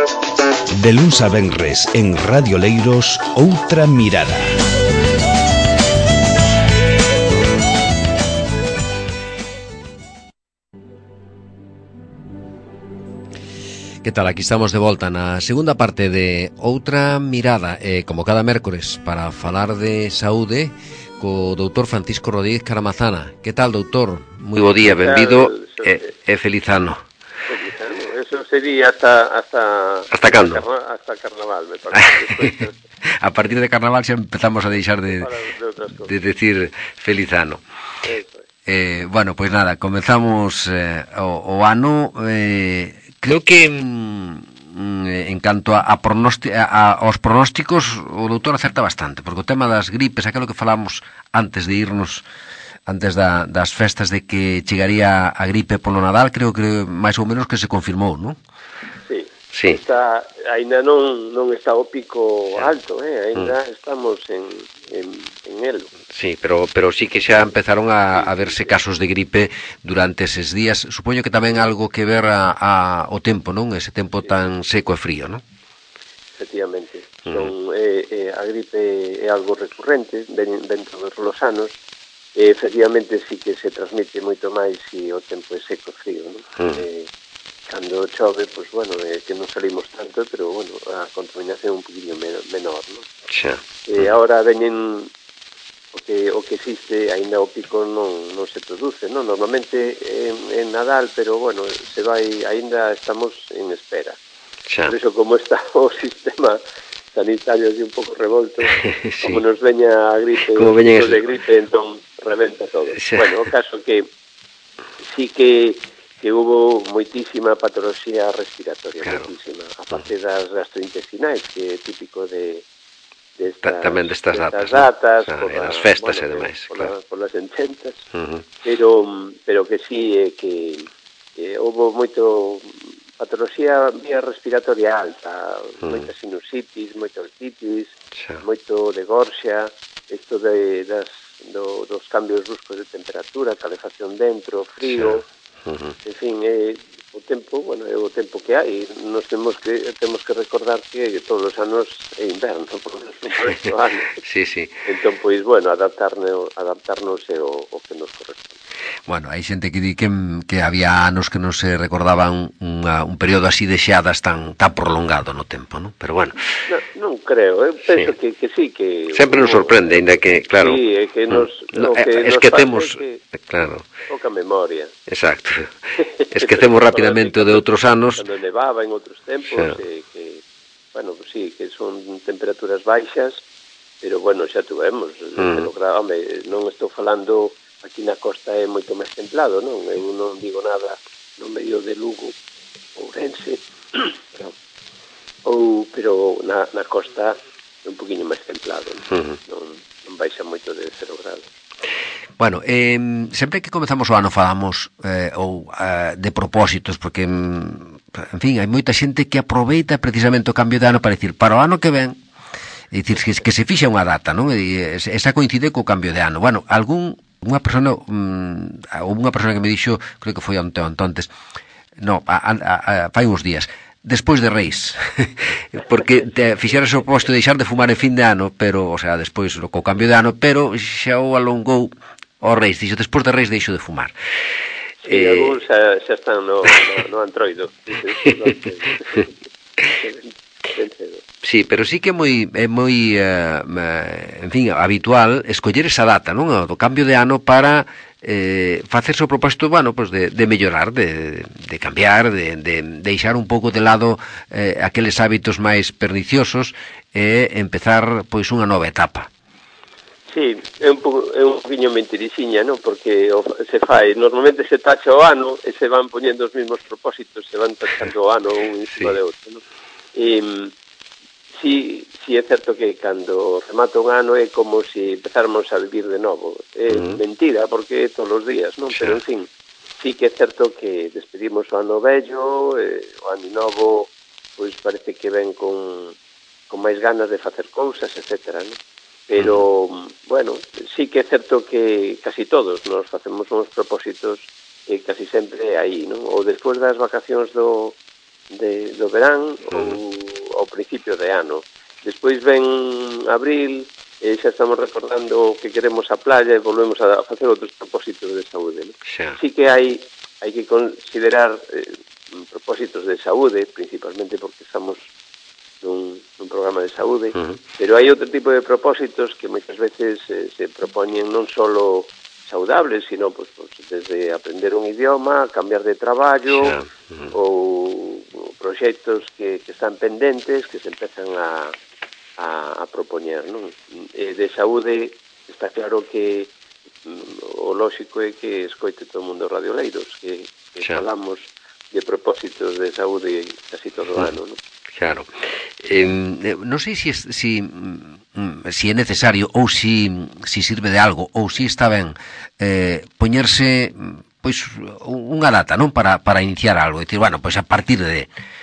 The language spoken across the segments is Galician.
De luns a venres en Radio Leiros, Outra Mirada. Que tal? Aquí estamos de volta na segunda parte de Outra Mirada, como cada mércores, para falar de saúde co doutor Francisco Rodríguez Caramazana. Que tal, doutor? Moi bo día, benvido e feliz ano. Feliz ano, eso sería hasta cando? Hasta carnaval, me parece. A partir de carnaval xa empezamos a deixar de decir feliz ano. Bueno, pois nada, comezamos o ano. Creo que en canto aos pronósticos o doutor acerta bastante, porque o tema das gripes, aquilo que falamos antes de irnos, antes das festas, de que chegaría a gripe polo Nadal, creo que máis ou menos que se confirmou, non? Sí. Ainda non está o pico alto, ainda estamos en elo. Sí, pero sí que xa empezaron a verse casos de gripe durante eses días. Supoño que tamén algo que ver o tempo, non? Ese tempo tan seco e frío, non? Efectivamente. A gripe é algo recurrente dentro dos anos. Efectivamente sí que se transmite moito máis se o tempo é seco e frío, non? Cando chove, pois, bueno, que non salimos tanto, pero, bueno, a contaminación é un poquinho menor, non? Xa. Agora veñen o que existe, aínda o pico non se produce, non? Normalmente en Nadal, pero, bueno, se vai, aínda estamos en espera. Xa. Por iso, como está o sistema sanitario así un pouco revolto, sí. Como nos veña a gripe, de gripe, entón reventa todo. Xa. Bueno, o caso que sí que hubo moitísima patoloxía respiratoria, claro. Moitísima, a parte das gastrointestinais, que é típico de tamén destas datas, as festas e demais, claro. Polas enchentas, pero que sí, que houve moito patoloxía vía respiratoria alta, moita sinusitis, moita otitis, moito de gorxa, isto dos cambios bruscos de temperatura, calefacción dentro, frío. En fin, o tempo, bueno, é o tempo que hai. Nos temos que recordar que todos os anos é inverno, por menos por este ano. Sí. Entón, pois, bueno, adaptarnos é o que nos corresponde. Bueno, hai xente que di que había anos que non se recordaban un período así de xeadas tan prolongado no tempo, non? Pero bueno. Non creo, eu penso que sí, que sempre nos sorprende, ainda que, claro. Sí, é que nos esquecemos, claro. Pouca memoria. Exacto. Esquecemos rapidamente de outros anos. Cando nevaba en outros tempos, que, bueno, sí, que son temperaturas baixas, pero, bueno, xa tuvemos. Home, non estou falando, aquí na costa é moito máis templado, non? Eu non digo nada no medio de Lugo, Ourense, pero na costa é un poquinho máis templado, non baixa moito de 0 grados. Bueno, sempre que comezamos o ano falamos de propósitos, porque, en fin, hai moita xente que aproveita precisamente o cambio de ano para dicir, para o ano que ven, e dicir que se fixa unha data, non? E esa coincide co cambio de ano. Bueno, unha persona que me dixo, creo que foi antes, fai uns días, despois de Reis, porque fixeras o proposto de deixar de fumar en fin de ano, pero, o sea, despois co cambio de ano, pero xa o alongou o Reis, dixo, despois de Reis deixo de fumar. Sí, algúns xa están no antroido. Sí, pero sí que é moi en fin, habitual escoller esa data, non? Do cambio de ano para facerse o propósito, bueno, pues de mellorar, de cambiar, de deixar un pouco de lado aqueles hábitos máis perniciosos e empezar, pois, unha nova etapa. Sí, é un poquinho mentirixiña, non? Porque se fai, normalmente se tacha o ano e se van poñendo os mesmos propósitos, se van tachando o ano un encima de outro, non? Sí, é certo que cando remata un ano é como se empezáramos a vivir de novo. É mentira, porque é todos os días, non? Pero, en fin, sí que é certo que despedimos o ano vello, o ano novo, pois parece que ven con máis ganas de facer cousas, etcétera, non? Pero, bueno, sí que é certo que casi todos nos facemos uns propósitos que casi sempre é aí, non? Ou despois das vacacións do do verán ou ao principio de ano. Despois ven abril e xa estamos recordando que queremos a playa e volvemos a facer outros propósitos de saúde, ¿no? Sí que hai que considerar propósitos de saúde, principalmente porque estamos nun programa de saúde, pero hai outro tipo de propósitos que moitas veces se propoñen non só saudables, sino pues, desde aprender un idioma, cambiar de traballo, ou proxectos que están pendentes, que se empezan a propoñer, non? De saúde está claro que o lóxico é que escoite todo o mundo radioleiros, que falamos de propósitos de saúde casi todo o ano, non? Claro. Non sei se é necesario ou se sirve de algo ou se está ben poñerse pois unha data, non, para iniciar algo, dicir, bueno, pois a partir de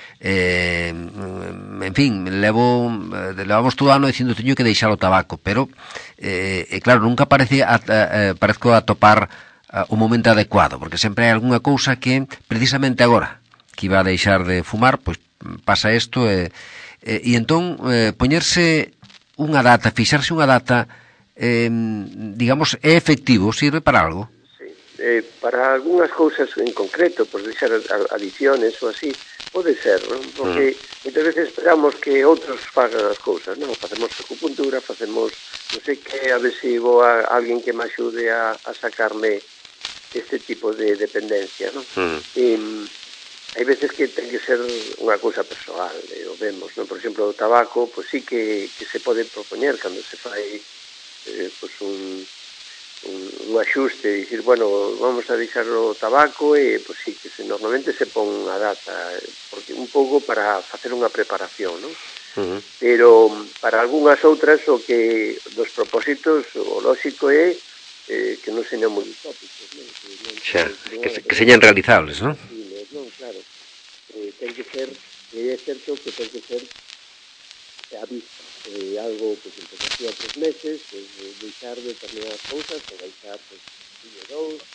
en fin, levamos todo o ano dicindo teño que deixar o tabaco, pero claro, nunca parezco atopar o momento adecuado, porque sempre hai algunha cousa que precisamente agora que iba a deixar de fumar, pois pasa isto e entón poñerse unha data, fixarse unha data digamos, é efectivo, sirve para algo? Sí, para algunhas cousas en concreto, por deixar adiciones ou así, pode ser, non? Porque moitas veces esperamos que outros fagan as cousas, non? Facemos acupuntura, facemos non sei que, a ver se vou a alguén que me axude a sacarme este tipo de dependencia, non? Hai veces que ten que ser unha cousa persoal, o vemos, non? Por exemplo, o tabaco, pois sí que se pode propoñer cando se fai pois un axuste, dicir, bueno, vamos a deixar o tabaco e, pois sí, que normalmente se pon a data, porque un pouco para facer unha preparación, non? Pero para algunhas outras o que dos propósitos o lóxico é que non señan moi utópicos, non? Que señan realizables, non? Non, claro, ten que ser, é certo que ten que ser a vista, algo que se empezó a 3 meses, pues, deixar determinadas cousas, ou deixar, pues, un ou dous,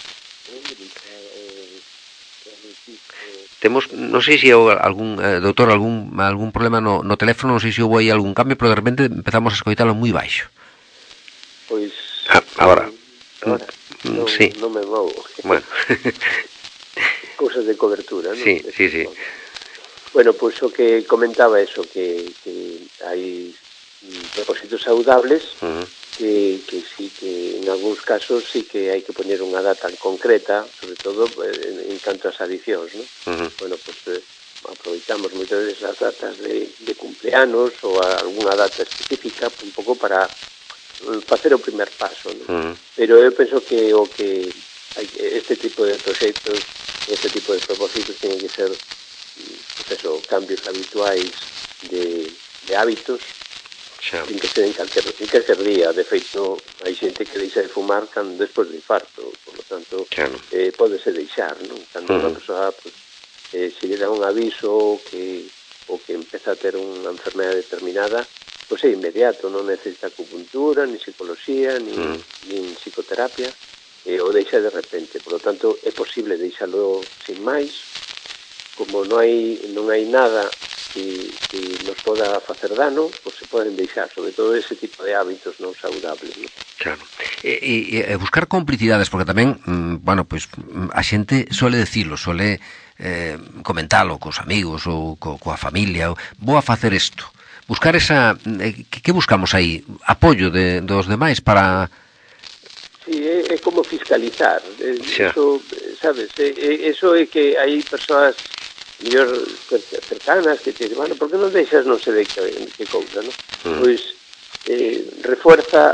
temos, non sei se algún doutor, algún problema no teléfono, non sei se houve aí algún cambio, pero de repente empezamos a escoitalo moi baixo. Pois agora sí. Non me movo. Bueno. Cousas de cobertura, non? Sí. Bueno, pois o que comentaba eso, que hai propósitos saudables que sí que en algúns casos sí que hai que poñer unha data concreta, sobre todo en canto ás adicións, non? Bueno, pois aproveitamos moitas veces as datas de cumpleanos ou algunha data específica un pouco para facer o primer paso, non? Pero eu penso que este tipo de proxectos, este tipo de propósitos tienen que ser pues eso, cambios habituais de hábitos en que se den calquer día. De feito, hai xente que deixa de fumar despois do infarto, por lo tanto pódese deixar, non? Cando unha persoa se lle dá un aviso que empeza a ter unha enfermedade determinada, pois é inmediato, non necesita acupuntura, ni psicología, ni psicoterapia, o deixa de repente. Por lo tanto, é posible deixalo sin máis, como non hai nada que nos poda facer dano, pois se poden deixar, sobre todo ese tipo de hábitos non saudables, non? Claro. E buscar complicidades, porque tamén, bueno, pois a xente suele decirlo, suele comentalo cos amigos ou coa familia, vou a facer isto. Buscar esa... que buscamos aí? Apoio dos demais para... Sí, é como fiscalizar. Eso, sabes, eso é que hai persoas mellor cercanas que te dicen, bueno, por que non deixas non sei de que cousa, non? Pois refuerza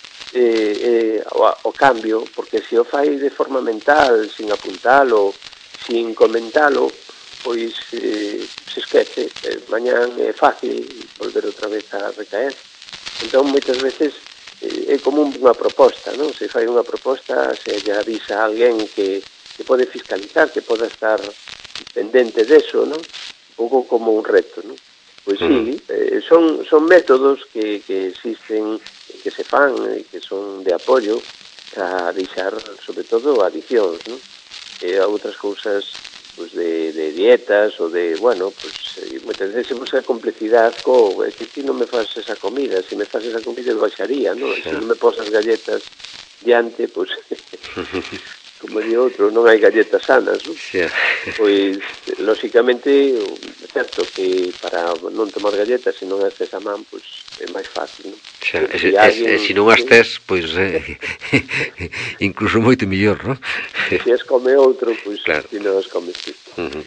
o cambio, porque se o fai de forma mental, sin apuntalo, sin comentalo, pois se esquece. Mañán é fácil volver outra vez a recaer. Entón, moitas veces é como unha proposta, non? Se fai unha proposta, se lle avisa a alguén que pode fiscalizar, que poda estar pendente deso, non? Un pouco como un reto, non? Pois sí, son métodos que existen, que se fan, que son de apoio para deixar, sobre todo, adicións, non? E outras cousas pues de dietas ou de, bueno, pues moitas veces se busca complicidade que ti non me faz esa comida, se me faz esa comida eu baixaría, non? Se non me posas galletas diante, pues como di outro, non hai galletas sanas, non? Pois, lóxicamente, é certo que para non tomar galletas se non as tes a man, pois é máis fácil, non? Se non as tes, pois incluso moito mellor, non? Se as come outro, pois se non as comes ti.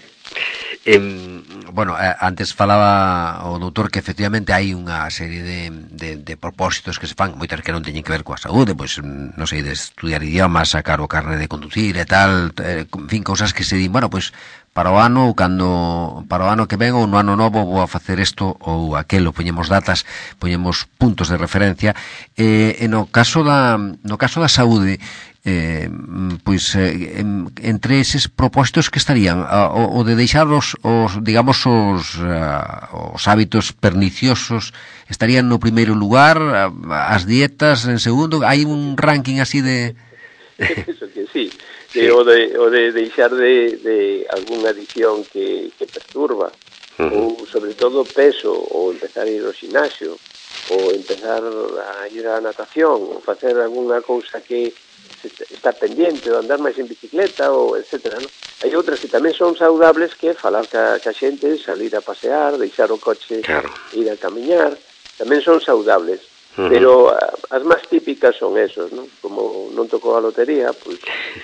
Bueno, antes falaba o doutor que efectivamente hai unha serie de propósitos que se fan, moitas que non teñen que ver coa saúde, pois non sei, de estudiar idiomas, sacar o carne de conducir e tal, en fin, cousas que se din, bueno, pois para o ano para o ano que ven ou no ano novo vou a facer isto ou aquelo, poñemos datas, poñemos puntos de referencia. E no caso da saúde, pois entre eses propósitos que estarían o de deixar os digamos os hábitos perniciosos estarían no primeiro lugar, as dietas en segundo, hai un ranking así de Eso que sí. O de deixar de algunha adicción que perturba, ou sobre todo peso, ou empezar a ir ao ximnasio, ou empezar a ir á natación, ou facer algunha cousa que está pendiente, ou andar máis en bicicleta, ou etcétera, non? Hai outras que tamén son saudables, que falar ca xente, salir a pasear, deixar o coche, ir a camiñar, tamén son saudables. Pero as máis típicas son esos, non? Como non tocou a lotería, pois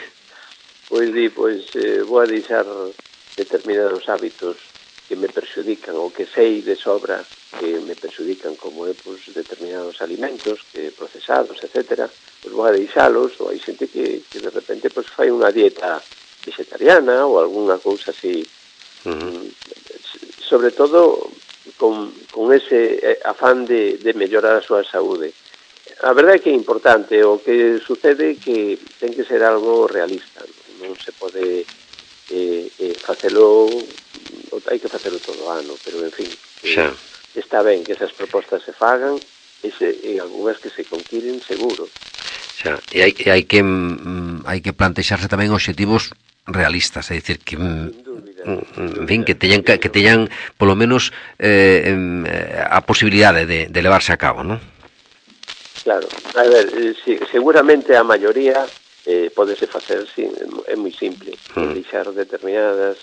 vou a deixar determinados hábitos que me perxudican ou que sei de sobra que me perxudican, como determinados alimentos que procesados, etcétera, pois vou a deixalos, ou hai xente que de repente fai unha dieta vegetariana ou algunha cousa así, sobre todo con ese afán de mellorar a súa saúde. A verdade é que é importante, o que sucede que ten que ser algo realista, non se pode facelo, hai que facelo todo o ano, pero en fin, está ben que esas propostas se fagan e algunhas que se conquiren seguro. E hai que plantexarse tamén obxectivos realistas, é dicir que en fin, que teñan polo menos a posibilidade de levarse a cabo, non? Claro, a ver, seguramente a maioría podese facer, é moi simple, deixar determinados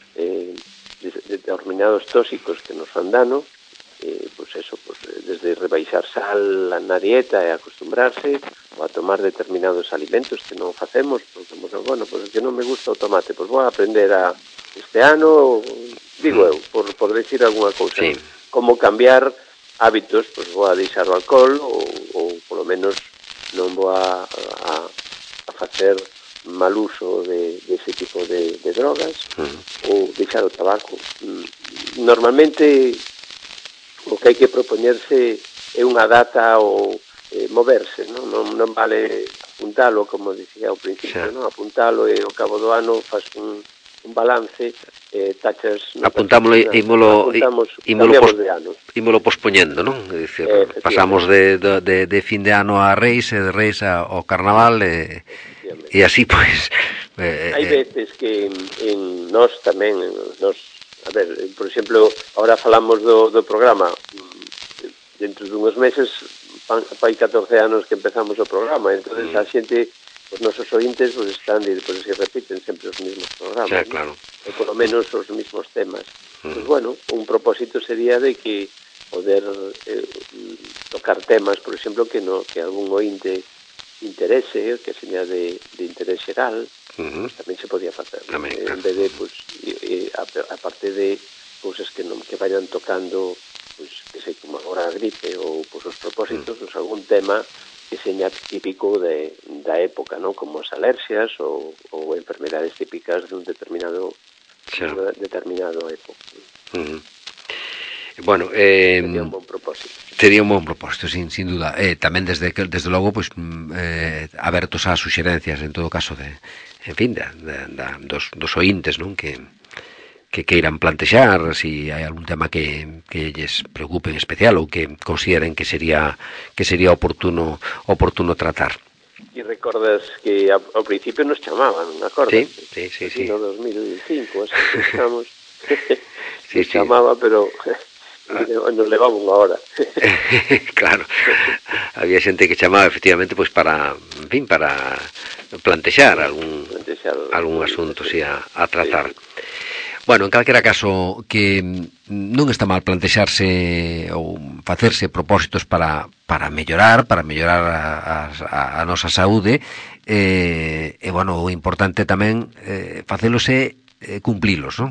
tóxicos que nos fan dano, desde rebaixar sal na dieta e acostumbrarse, ou a tomar determinados alimentos que non facemos, porque, bueno, que non me gusta o tomate, pois vou a aprender este ano, digo eu, por decir algunha cousa, como cambiar hábitos, pois vou a deixar o alcohol, ou polo menos non vou a facer mal uso de ese tipo de drogas, ou deixar o tabaco. Normalmente o que hai que propoñerse é unha data ou moverse, non vale apuntalo, como dicía ao principio, non? Apuntalo e ao cabo do ano faz un balance, tachas... Apuntámolo e ímolo pospoñendo, non? É dicir, pasamos de fin de ano a Reis e de Reis ao Carnaval e así, pois... Hai veces que en nós tamén, a ver, por exemplo, ahora falamos do programa, dentro dunhos meses fai 14 anos que empezamos o programa, entonces a xente, os nosos ointes, están, por se repiten sempre os mesmos programas, claro. E polo menos os mesmos temas. Pues bueno, un propósito sería de que poder tocar temas, por exemplo, que algún ointe interese, que seña de interés xeral, pues tamén se podía facer. En vez de, aparte de cousas que vayan tocando, pues, que sei, como agora a gripe ou os propósitos, algún tema que seña típico da época, non? Como as alerxias ou enfermedades típicas de un determinado época. Bueno, sería un bon propósito. Sería un bon propósito, sin duda. Tamén desde logo, pois, abertos ás suxerencias, en todo caso, en fin, dos ointes, non? Que queiran plantexar si hai algún tema que lles preocupe en especial ou que consideren que sería oportuno tratar. E recordas que ao principio nos chamaban, acordas? Sí. No 2005, así que estamos... Sí. Chamaba, pero nos levaba unha hora. Claro, había xente que chamaba efectivamente pois para, en fin, para plantexar algún asunto si a tratar. Bueno, en calquera caso, que non está mal plantexarse ou facerse propósitos para mellorar a nosa saúde, e bueno, o importante tamén facelos é cumplilos, non?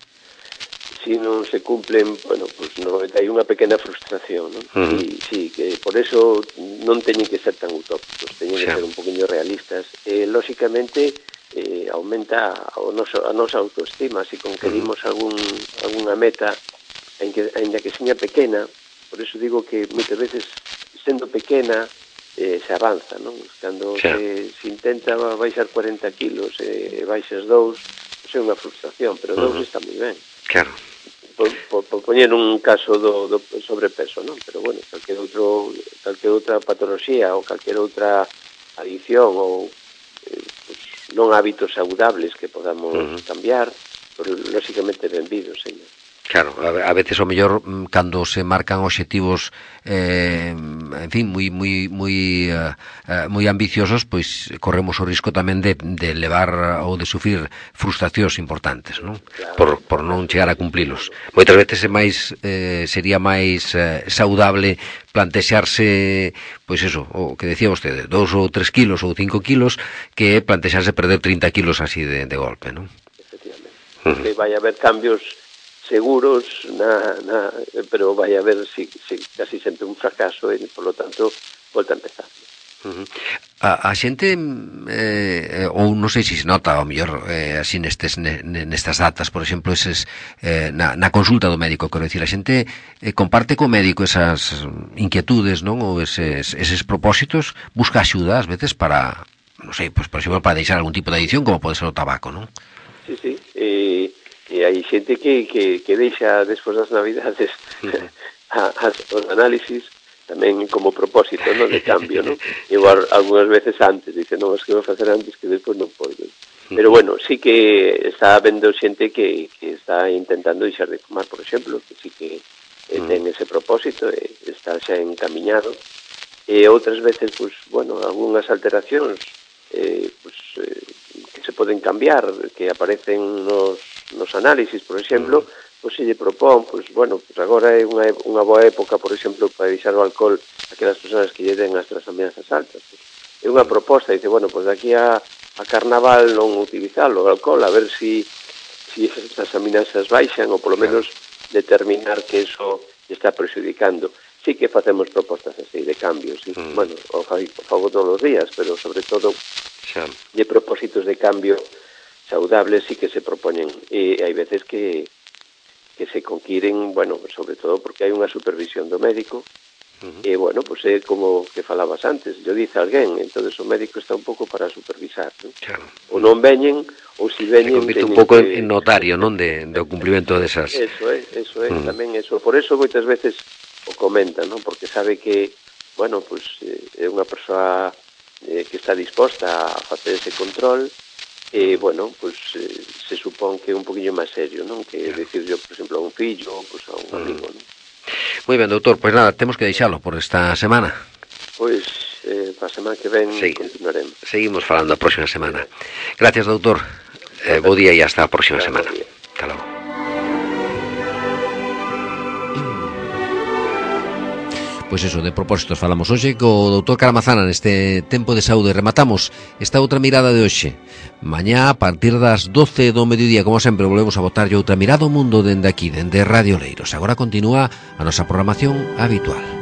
Si non se cumplen, bueno, pues no, hai unha pequena frustración, non? Sí, que por eso non teñen que ser tan utópicos, teñen que ser un poquinho realistas. Lóxicamente, aumenta a nosa autoestima, se conquerimos algunha meta, ainda que seña pequena, por eso digo que moitas veces, sendo pequena, se avanza, non? Cando se intenta baixar 40 kilos e baixas 2, é unha frustración, pero 2 está moi ben. Claro. Por poñer un caso do sobrepeso, non? Pero bueno, calquer outra patoloxía ou calquer outra adicción ou pues, non hábitos saudables que podamos cambiar, pero lóxicamente benvidos, señor. Claro, a veces o mellor cando se marcan obxectivos en fin, moi ambiciosos, pois corremos o risco tamén de levar ou de sufrir frustracións importantes, non? Claro. Por non chegar a cumplilos. Moitas veces sería máis saudable plantexarse, pois eso, o que decía vostede, 2 ou 3 kilos ou 5 kilos, que plantexarse perder 30 kilos así de golpe, non? Efectivamente. Que vai haber cambios seguros, pero vai haber casi sempre un fracaso e, por lo tanto, volta a empezar. A xente, ou non sei se nota, ao mellor, así nestas datas, por exemplo, na consulta do médico, quero dicir, a xente comparte co médico esas inquietudes, non, ou eses propósitos, busca axuda, ás veces, para, non sei, pues, por exemplo, para deixar algún tipo de adicción, como pode ser o tabaco, non? Sí, e hai xente que deixa despois das navidades os análisis tamén como propósito, non, de cambio, non? Igual algunhas veces antes, dice, non, es que vou facer antes que despois non podo. Pero bueno, sí que está habendo xente que está intentando deixar de fumar, por exemplo, que sí que ten ese propósito e está xa encamiñado. E outras veces, pues, bueno, algunhas alteracións que se poden cambiar, que aparecen nos análisis, por exemplo, pois se lle propón, pois, bueno, pois agora é unha boa época, por exemplo, para deixar o alcohol a aquelas persoas que lle den as transaminases altas. Pois, é unha proposta, dice, bueno, pois daqui a carnaval non utilizalo o alcohol, a ver si esas transaminases baixan, ou polo menos determinar que eso está prexudicando. Sí que facemos propostas así de cambios, sí. Bueno, o fago todos os días, pero sobre todo de propósitos de cambio saudables sí que se propoñen, e hai veces que se conquiren, bueno, sobre todo porque hai unha supervisión do médico, e, bueno, pues é como que falabas antes, yo dice alguén, entonces o médico está un pouco para supervisar, ¿no? Claro. Ou non veñen, ou si veñen... Se convirte un pouco en notario, non, do cumplimento desas... Eso é, tamén eso. Por eso moitas veces o comenta, non? Porque sabe que, bueno, pues é unha persoa que está disposta a facer ese control, e, bueno, pues se supón que é un poquinho máis serio, non? Que decir yo, por exemplo, a un fillo, pues a un amigo, non? Moi ben, doutor, pois nada, temos que deixalo por esta semana. Pois, para a semana que ven continuaremos. Seguimos falando a próxima semana. Gracias, doutor. Bo día e hasta a próxima semana. Hasta logo. Pois eso, de propósitos falamos hoxe co doutor Caramazana neste tempo de saúde. Rematamos esta outra mirada de hoxe. Mañá, a partir das 12 do mediodía, como sempre, volvemos a botarlle outra mirada ao mundo dende aquí, dende Radio Leiros. Agora continúa a nosa programación habitual.